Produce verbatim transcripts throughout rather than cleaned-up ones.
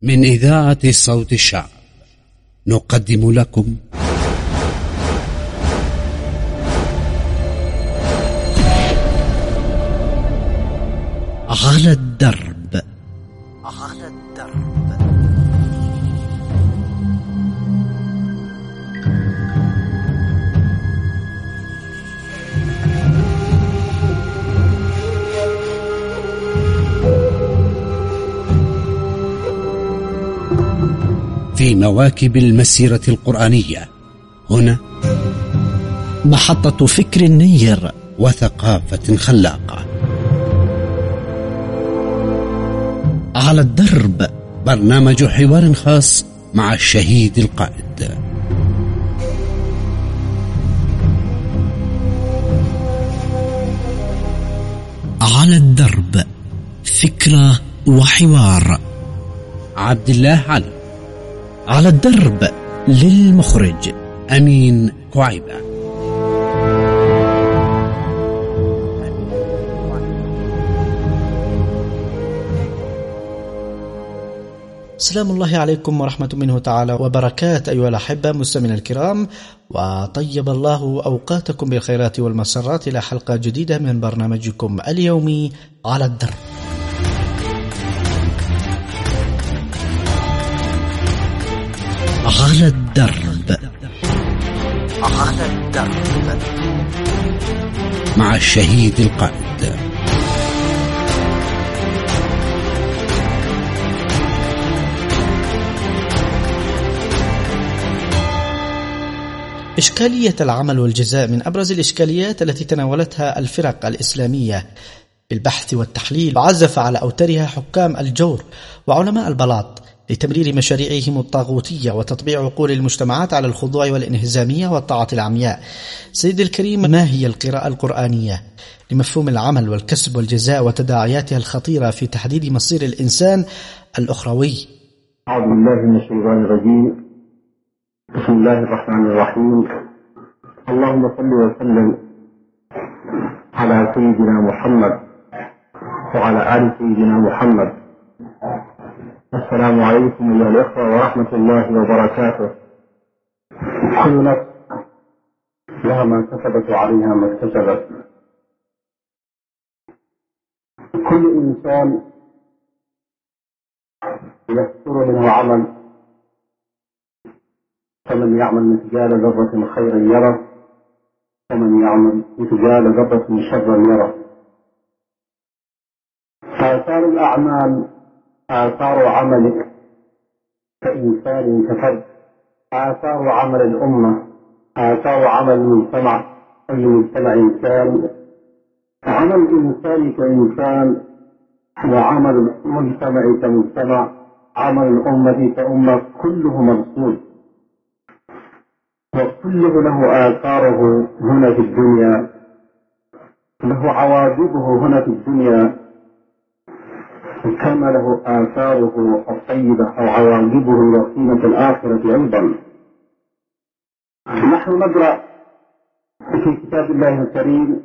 من إذاعة صوت الشعب نقدم لكم على الدرب. على الدرب. في مواكب المسيرة القرآنية هنا محطة فكر نير وثقافة خلاقة. على الدرب، برنامج حوار خاص مع الشهيد القائد. على الدرب، فكرة وحوار. عبد الله علي. على الدرب، للمخرج أمين كعيبة. سلام الله عليكم ورحمة منه تعالى وبركات أيها الأحبة مستمعين الكرام، وطيب الله أوقاتكم بالخيرات والمسرات إلى حلقة جديدة من برنامجكم اليومي على الدرب. على الدرب. على الدرب مع الشهيد القائد. إشكالية العمل والجزاء من أبرز الإشكاليات التي تناولتها الفرق الإسلامية بالبحث والتحليل، وعزف على أوترها حكام الجور وعلماء البلاط لتمرير مشاريعهم الطاغوتية وتطبيع عقول المجتمعات على الخضوع والانهزامية والطاعة العمياء. سيد الكريم، ما هي القراءة القرآنية لمفهوم العمل والكسب والجزاء وتداعياتها الخطيرة في تحديد مصير الإنسان الأخروي؟ أعوذ بالله من الشيطان الرجيم. بسم الله الرحمن الرحيم. اللهم صل وسلم على سيدنا محمد وعلى آل سيدنا محمد. السلام عليكم أيها الإخوة ورحمة الله وبركاته. كل نفس لها ما كسبت وعليها ما اكتسبت. كل إنسان يصدر منه عمل، فمن يعمل مثقال ذرة خيرا يره ومن يعمل مثقال ذرة شرا يره. آثار الأعمال آثار عملك كإنسان كفرد، آثار عمل الأمة، آثار عمل المجتمع. أي مجتمع إنسان، عمل الإنسان كإنسان وعمل المجتمع كمجتمع، عمل الأمة كأمة، كله مرصود وكله له آثاره هنا في الدنيا، له عواقبه هنا في الدنيا، كما له آثاره الطيبة أو عواقبه الوخيمة في الآخرة أيضا. نحن نقرأ في كتاب الله الكريم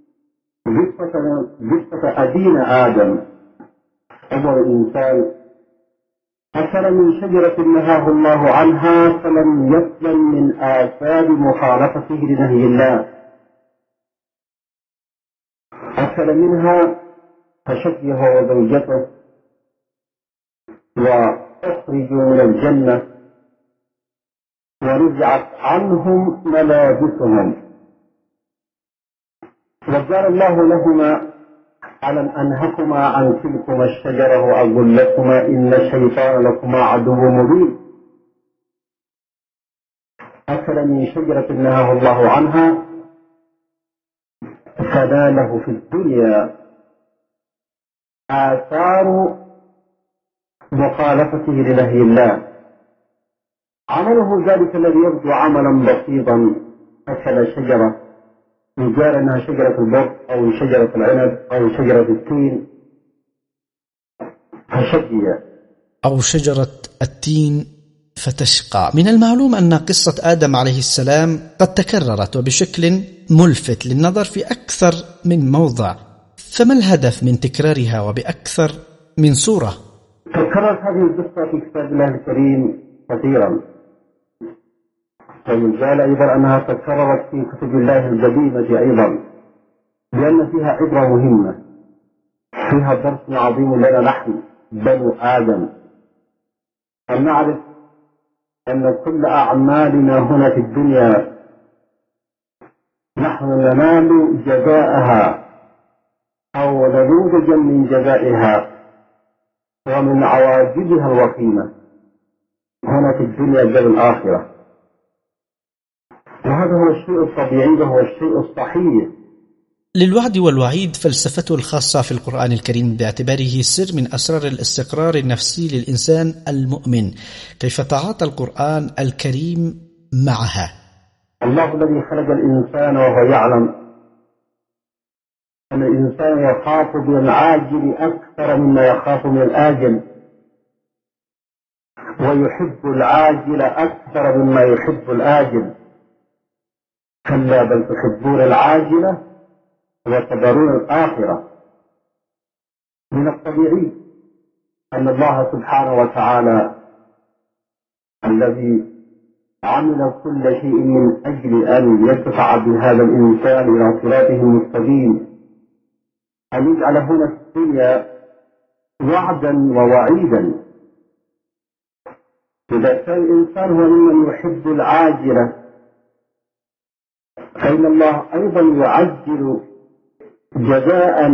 قصة أبينا آدم أول إنسان، أكل من شجرة نهاه الله عنها فلم يسلم من آثار مخالفته لنهي الله. أكل منها فشقيه وزوجته وأخرجوا من الجنة ونزعت عنهم ملابسهم، وقال الله لهما ألم أنهكما عن تلكما الشجرة وأقول لكما إن الشيطان لكما عدو مبين. أكل من شجرة نهاه الله عنها فناله في الدنيا آثار مخالفته لنهي الله. عمله ذلك الذي يبدو عملا بسيطا، أكل شجرة يقال أنها شجرة البر أو شجرة العنب أو شجرة التين، فشقي أو شجرة التين فتشقى. من المعلوم أن قصة آدم عليه السلام قد تكررت وبشكل ملفت للنظر في أكثر من موضع، فما الهدف من تكرارها وبأكثر من صورة؟ تكررت هذه القصة في كتاب الله الكريم كثيرا، ويزال أيضا أنها تكررت في كتب الله القديمة أيضا، لأن فيها عبرة مهمة، فيها درس عظيم لنا نحن بنو آدم، أن نعرف أن كل أعمالنا هنا في الدنيا نحن ننال جزاءها أو نموذجا من جزائها ومن عواجبها الوخيمة هنا في الدنيا قبل الآخرة. وهذا هو الشيء الطبيعي وهو الشيء الصحيح. للوعد والوعيد فلسفته الخاصة في القرآن الكريم باعتباره سر من أسرار الاستقرار النفسي للإنسان المؤمن. كيف تعاطى القرآن الكريم معها؟ الله الذي خلق الإنسان وهو يعلم أن الإنسان يخاف من العاجل أكثر مما يخاف من الآجل، ويحب العاجل أكثر مما يحب الآجل. كلا بل تحبون العاجلة وتذرون الآخرة. من الطبيعي أن الله سبحانه وتعالى الذي عمل كل شيء من أجل أن يدفع بهذا الإنسان إلى صراطه المستقيم، أن يجعل هنا في الدنيا وعدا ووعيدا. إذا كان الإنسان هو ممن يحب العاجلة، فإن الله أيضا يعجل جزاء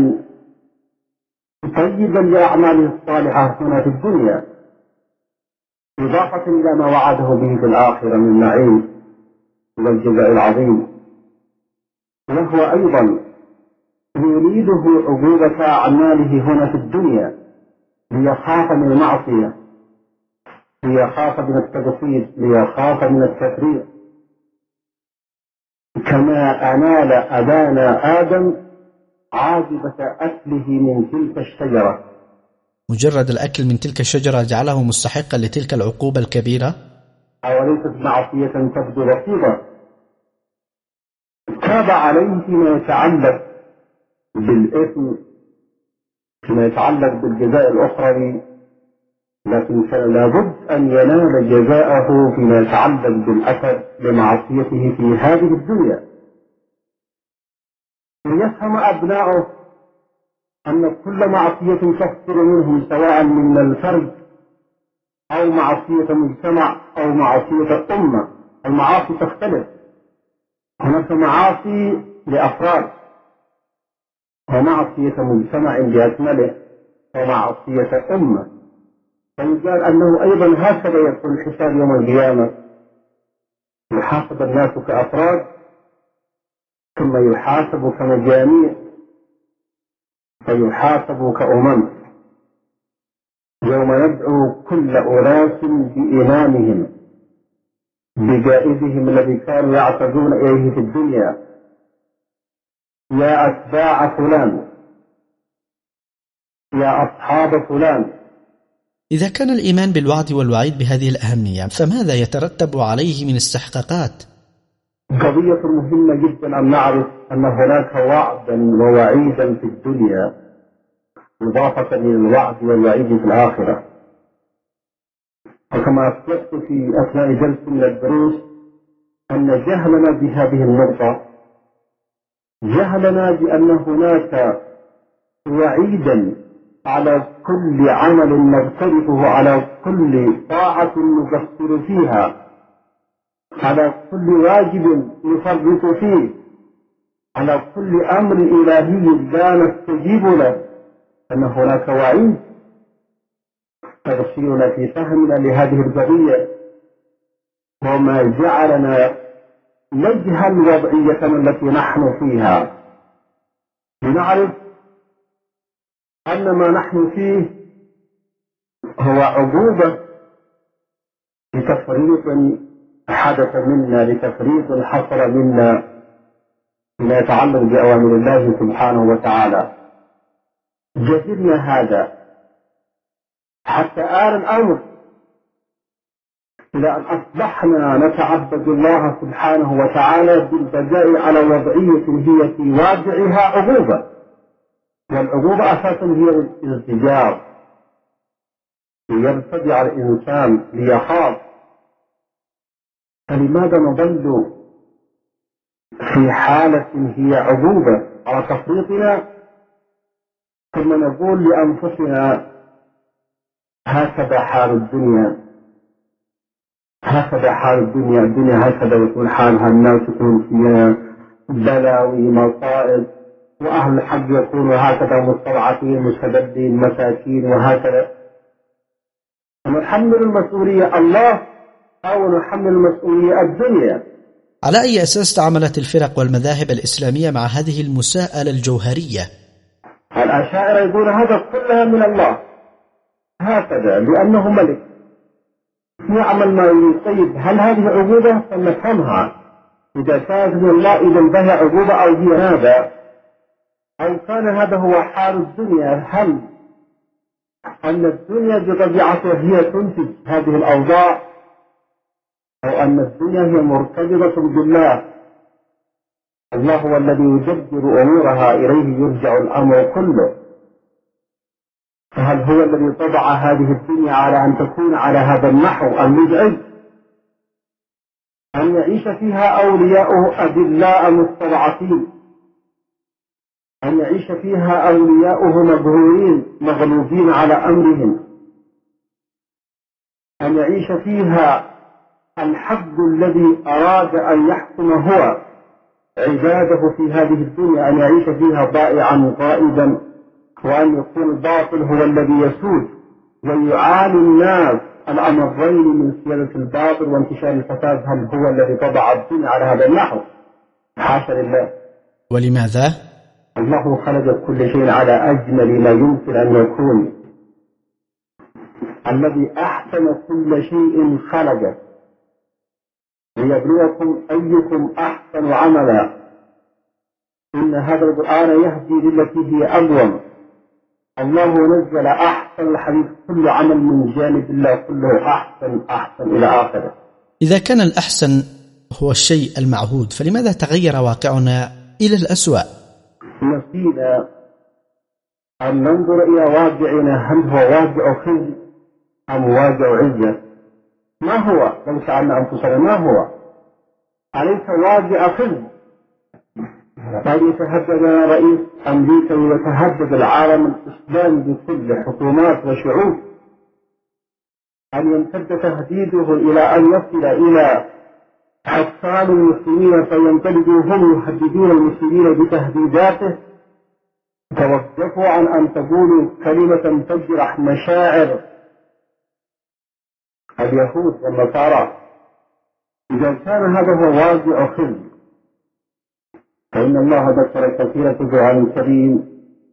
طيبا لأعماله الصالحة هنا في الدنيا، إضافة إلى ما وعده به في الآخرة من نعيم والجزاء العظيم. وهو أيضا يريده عقوبة أعماله هنا في الدنيا ليخاف من المعصية، ليخاف من التقصير، ليخاف من التفريط، كما أنال أبانا آدم عاقبة أكله من تلك الشجرة. مجرد الأكل من تلك الشجرة جعله مستحقا لتلك العقوبة الكبيرة؟ أوليست معصية تبدو بسيطة؟ تاب عليه فيما يتعلق بالإثم، فيما يتعلق بالجزاء الأخروي، لكن كان لابد أن ينال جزاءه فيما يتعلق بالأثر لمعصيته في هذه الدنيا. ويفهم أبناؤه أن كل معصية تصدر منهم سواء من الفرد أو معصية مجتمع أو معصية أمة، المعاصي تختلف. هناك معاصي لأفراد، ومعصية مجتمع بأكمله، ومعصية أمة. فيقال أنه أيضا هكذا يكون الحساب يوم القيامة، يحاسب الناس كأفراد ثم يحاسب كمجاميع، فيحاسب كأمم. يوم ندعو كل أناس بإمامهم بجائزهم الذي كانوا يعتدون إليه في الدنيا، يا أتباع فلان، يا أصحاب فلان. إذا كان الإيمان بالوعد والوعيد بهذه الأهمية، فماذا يترتب عليه من استحقاقات؟ قضية مهمة جدا أن نعرف أن هناك وعدا ووعيدا في الدنيا إضافة للوعد والوعيد في الآخرة. وكما أسلفت في أثناء جلسة من الدروس أن جهلنا بهذه النقطة، جهلنا بأن هناك وعيدا على كل عمل نقترفه، على كل طاعة نقصر فيها، على كل واجب نفرط فيه، على كل أمر إلهي لا نستجيب له، أن هناك وعيد. تبصيرنا في فهمنا لهذه القضية وما جعلنا نجهل وضعيتنا التي نحن فيها، لنعرف أن ما نحن فيه هو عقوبة لتفريط حدث منا، لتفريط حصل منا ما يتعلق بأوامر الله سبحانه وتعالى. جهلنا هذا حتى آل الأمر إلى أن أصبحنا نتعبد الله سبحانه وتعالى بالبداء على وضعية هي في واقعها عقوبة، والعقوبة أساسا هي الازدجار، ليرتدع الإنسان ليخاف، فلماذا نظل في حالة هي عقوبة على تفريطنا ثم نقول لأنفسنا هكذا حال الدنيا، هكذا حال الدنيا، الدنيا هكذا يكون حالها، الناس يكون فيها بلاوي مصائب، وأهل الحق يكونوا هكذا مستضعفين مستبدين مساكين وهكذا. نحمل المسؤولية الله أو نحمل المسؤولية الدنيا؟ على أي أساس تعاملت الفرق والمذاهب الإسلامية مع هذه المساءلة الجوهرية؟ الأشاعرة يقول هذا كلها من الله هكذا لأنه ملك يعمل ما يريد. طيب هل هذه عقوبة؟ فنفهمها، إذا كانت من الله إذا فهي عقوبة أو هي هذا، أو كان هذا هو حال الدنيا. هل أن الدنيا بطبيعتها هي تنتج هذه الأوضاع، أو أن الدنيا هي مرتبطة بالله؟ الله هو الذي يدبر أمورها، إليه يرجع الأمر كله. فهل هو الذي طبع هذه الدنيا على أن تكون على هذا النحو المزعج، أن يعيش فيها أولياؤه أذلاء مستضعفين، أن يعيش فيها أولياؤه مغرورين مغلوبين على أمرهم، أن يعيش فيها الحق الذي أراد أن يحكم هو عباده في هذه الدنيا، أن يعيش فيها ضائعا غائبا، وأن يكون الباطل هو الذي يسود ويعاني الناس الأمرين من سيادة الباطل وانتشار الفساد. هل هو الذي طبع الدنيا على هذا النحو؟ حاشا لله. ولماذا؟ الله خلق كل شيء على أجمل ما يمكن أن يكون، الذي أحسن كل شيء خلقه ليبلوكم أيكم أحسن عملا. إن هذا القرآن يهدي للتي هي أقوم. الله نزل أحسن الحديث، كل عمل من جانب الله كله أحسن أحسن إلى آخره. إذا كان الأحسن هو الشيء المعهود، فلماذا تغير واقعنا إلى الأسوأ؟ نسينا أن ننظر إلى واقعنا، هل هو واقع خزي أم واقع عزة؟ ما هو؟ لو سألنا أنفسنا ما هو؟ أليس واقع خزي؟ قد يتهدد رئيس أمريكا ويتهدد العالم الإسلامي بكل حكومات وشعوب، أن يمتد تهديده إلى أن يصل إلى حكام المسلمين فيمتلكوا هم يهددون المسلمين بتهديداته. توقفوا عن أن تقولوا كلمة تجرح مشاعر اليهود والنصارى. إذا كان هذا هو واقع خزي، فإن الله ذكر كثيرا في القرآن الكريم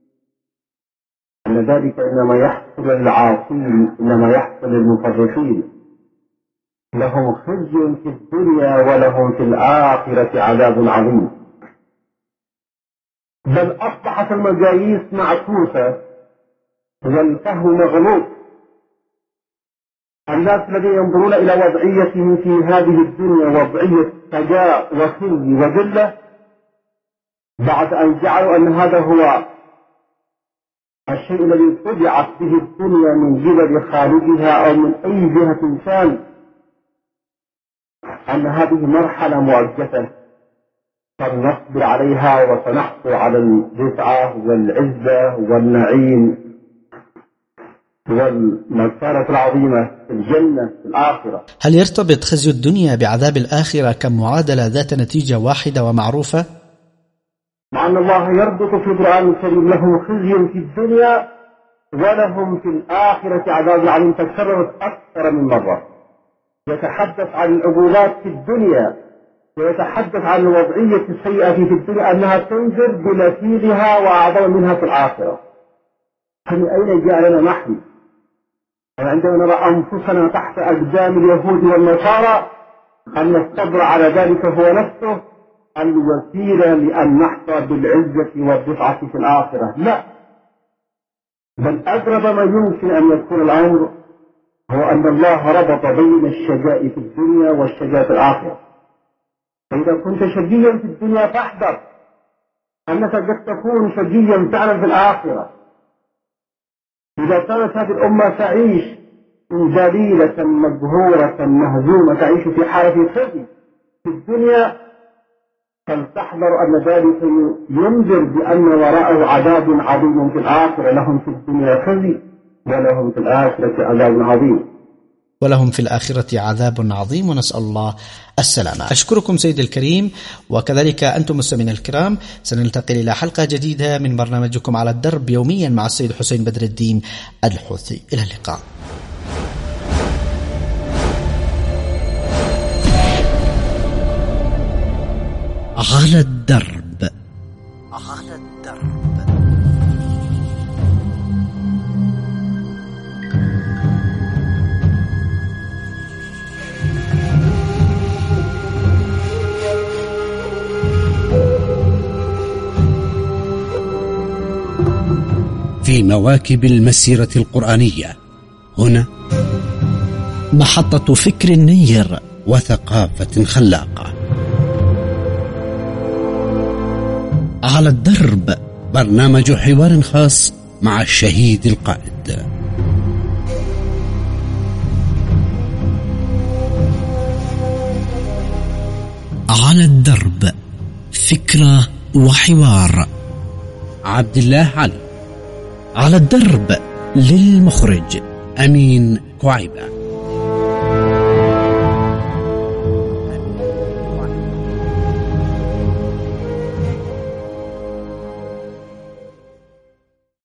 أن ذلك إنما يحصل للعاصين، إنما يحصل للمفرطين، لهم خزي في الدنيا ولهم في الآخرة عذاب عظيم. بل أصبحت المقاييس معكوسة والفهم مغلوط. الناس الذين ينظرون إلى وضعيتهم في هذه الدنيا وضعية سجاء وخزي وذلة، بعد أن جعلوا أن هذا هو الشيء الذي طبعت به الدنيا من قبل خالقها أو من أي جهة كان، أن هذه مرحلة مؤقتة فلنصبر عليها وسنحصل على الرفعة والعزة والنعيم والمكانة العظيمة في الجنة في الآخرة. هل يرتبط خزي الدنيا بعذاب الآخرة كمعادلة ذات نتيجة واحدة ومعروفة؟ مع أن الله يربط في القرآن الكريم لهم خزي في الدنيا ولهم في الآخرة عذاب عظيم، تكررت أكثر من مرة. يتحدث عن العقوبات في الدنيا ويتحدث عن الوضعية السيئة في الدنيا أنها تنذر بنتيجها وأعظم منها في الآخرة. فمن أين جاء لنا نحن؟ وعندما نرى أنفسنا تحت أقدام اليهود والنصارى أن الصبر على ذلك هو نفسه الوسيلة لأن نحظى بالعزة والرفعة في الآخرة. لا، بل أقرب ما يمكن أن يكون الأمر هو أن الله ربط بين الشجاء في الدنيا والشجاء في الآخرة. فإذا كنت شجيا في الدنيا فاحذر أنك قد تكون شجيا فعلا في الآخرة. إذا كانت هذه الأمة تعيش ذليلة مقهورة مهزومة تعيش في حالة خزي في الدنيا، فلتحذر أن ذلك ينذر بأن وراءه عذاب عظيم في الآخرة. لهم في الدنيا خزي ولهم في الآخرة عذاب عظيم ولهم في الآخرة عذاب عظيم، ونسأل الله السلامة. أشكركم سيد الكريم، وكذلك أنتم مستمعين الكرام. سنلتقي إلى حلقة جديدة من برنامجكم على الدرب يوميا مع السيد حسين بدر الدين الحوثي. إلى اللقاء. على الدرب. على الدرب. في مواكب المسيرة القرآنية، هنا محطة فكر نير وثقافة خلاقة. على الدرب، برنامج حوار خاص مع الشهيد القائد. على الدرب، فكرة وحوار. عبد الله علي. على الدرب، للمخرج أمين كعيبة.